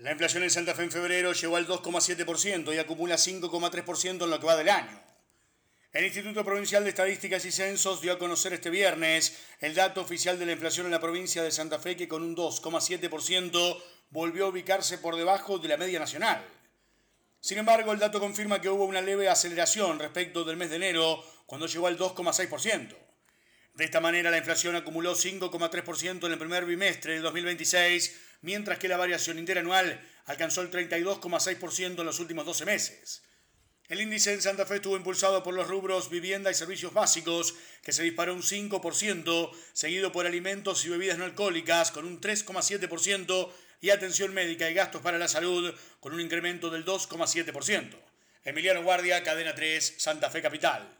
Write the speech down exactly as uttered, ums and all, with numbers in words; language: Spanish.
La inflación en Santa Fe en febrero llegó al dos coma siete por ciento y acumula cinco coma tres por ciento en lo que va del año. El Instituto Provincial de Estadísticas y Censos dio a conocer este viernes el dato oficial de la inflación en la provincia de Santa Fe, que con un dos coma siete por ciento volvió a ubicarse por debajo de la media nacional. Sin embargo, el dato confirma que hubo una leve aceleración respecto del mes de enero, cuando llegó al dos coma seis por ciento. De esta manera, la inflación acumuló cinco coma tres por ciento en el primer bimestre de dos mil veintiséis, mientras que la variación interanual alcanzó el treinta y dos coma seis por ciento en los últimos doce meses. El índice en Santa Fe estuvo impulsado por los rubros vivienda y servicios básicos, que se disparó un cinco por ciento, seguido por alimentos y bebidas no alcohólicas con un tres coma siete por ciento y atención médica y gastos para la salud con un incremento del dos coma siete por ciento. Emiliano Guardia, Cadena tres, Santa Fe Capital.